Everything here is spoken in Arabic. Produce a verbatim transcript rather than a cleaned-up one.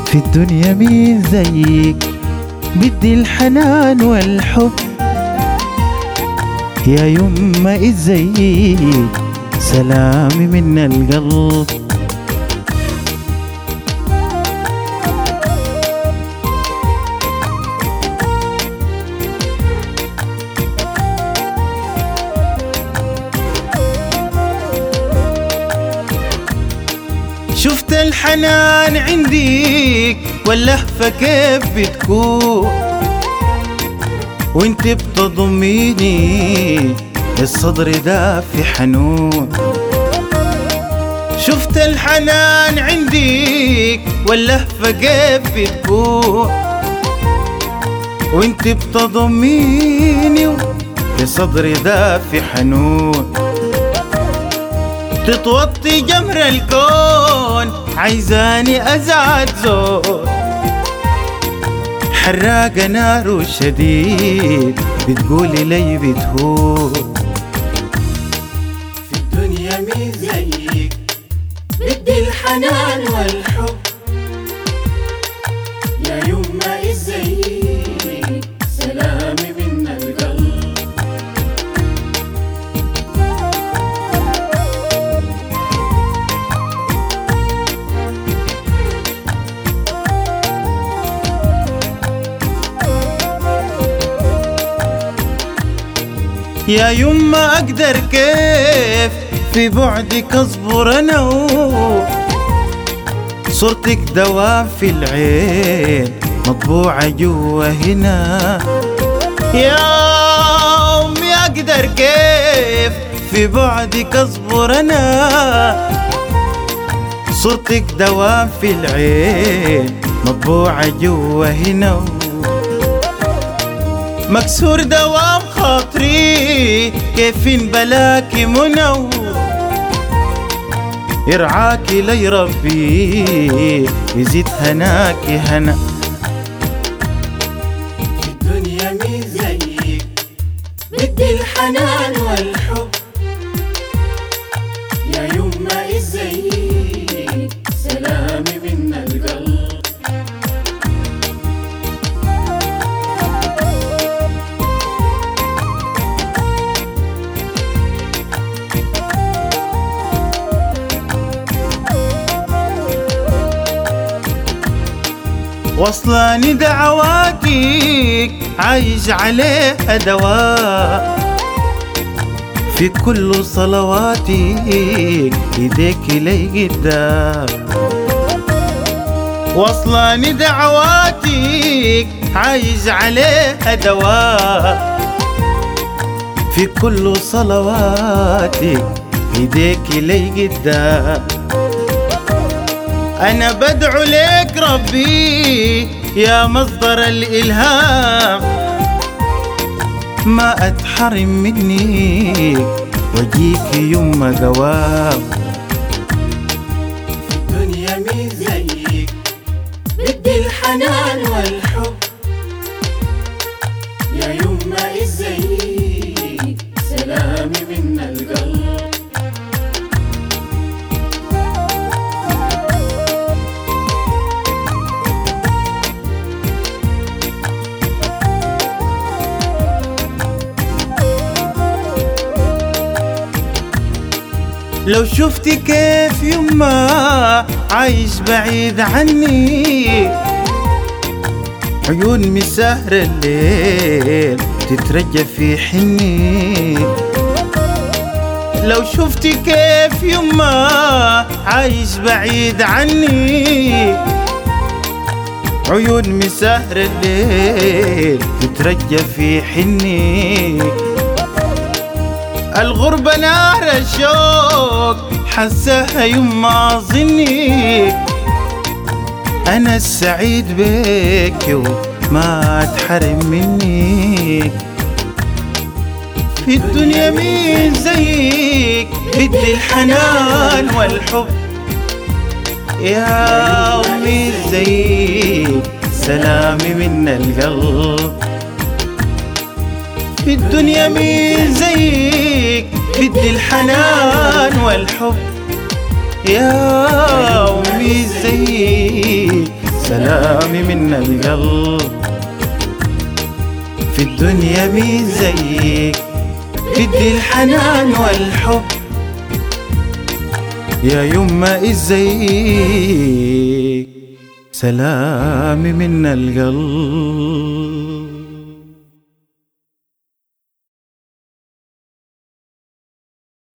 في الدنيا مين زيك بدي الحنان والحب، يا يما ازيك سلامي من القلب. شفت الحنان عنديك واللهفة كيف بتكون وانت بتضميني الصدر دافي حنون. شفت الحنان عنديك واللهفة كيف بتكون وانت بتضميني الصدر دافي حنون. تتوطي جمر الكون عايزاني أزعد زود، حراقة نار شديد بتقولي لي بتهون. في الدنيا مين زيك بدي الحنان والحب، يا يما ازيك سلامي من القلب. يا يما أقدر كيف في بعدك أصبر أنا، صورتك دوام في العين مطبوعة جوا هنا. يا أمي أقدر كيف في بعدك أصبر أنا، صورتك دوام في العين مطبوعة جوا هنا. مكسور دوام خاطري كيف بلاكي منو، يرعاكي لي ربي يزيد هناكي هنا. في الدنيا مين زيك بدي الحنان والحب، يا يما ازيك سلامي من القلب. وصلاني دعواتك عايش عليها دواء، في كل صلواتك ايديك لي قدام. وصلاني دعواتك عايش عليها دواء، في كل صلواتك ايديك لي قدام. أنا بدعو لك ربي يا مصدر الإلهام، ما أتحرم منك وجيك يما قوام. في الدنيا مين زيك بدي الحنان والحب، يا يما ازيك سلامي من القلب. لو شفتي كيف يما عايش بعيد عني، عيون مسهر الليل تترجى في حني. لو شفتي كيف يما عايش بعيد عني، عيون مسهر الليل تترجى في حني. الغربة نار الشوق حسها يما ظني، أنا السعيد بك وما أتحرم منك. في الدنيا مين زيك بدي الحنان والحب، يا أمي زيك سلامي من القلب. في الدنيا مين زيك بدي الحنان والحب، يا أمي زيك سلامي من القلب. في الدنيا مين زيك بدي الحنان والحب، يا يما ازيك سلامي من القلب.